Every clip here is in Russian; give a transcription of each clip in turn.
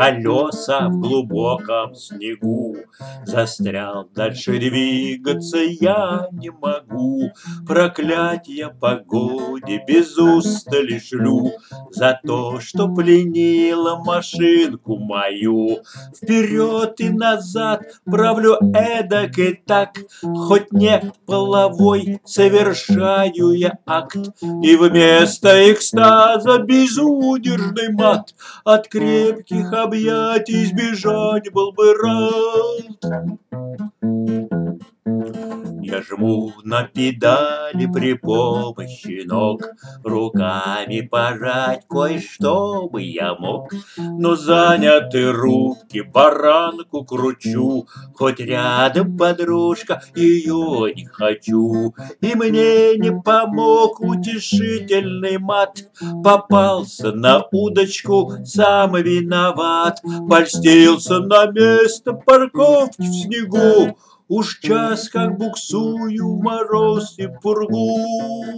колеса в глубоком снегу. Застрял, дальше двигаться я не могу. Проклятья погоде без устали шлю за то, что пленила машинку мою. Вперед и назад правлю эдак и так, хоть не половой совершаю я акт. И вместо экстаза безудержный мат. От крепких объятий сбежать был бы рад. Я жму на педали при помощи ног, руками пожать кое-что бы я мог, но заняты руки, баранку кручу, хоть рядом подружка, ее не хочу. И мне не помог утешительный мат, попался на удочку, сам виноват. Польстился на место парковки в снегу, уж час как буксую в мороз и пургу.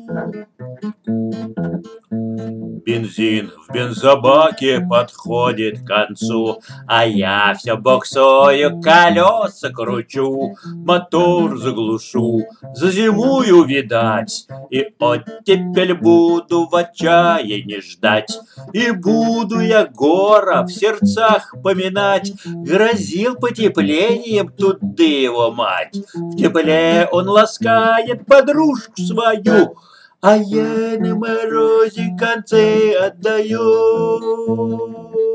Бензин в бензобаке подходит к концу, а я все боксую, колеса кручу, мотор заглушу, зазимую, видать, и оттепель буду в отчаянии ждать. И буду я гора в сердцах поминать, грозил потеплением тут его мать. В тепле он ласкает подружку свою, а я на морозе концы отдаю.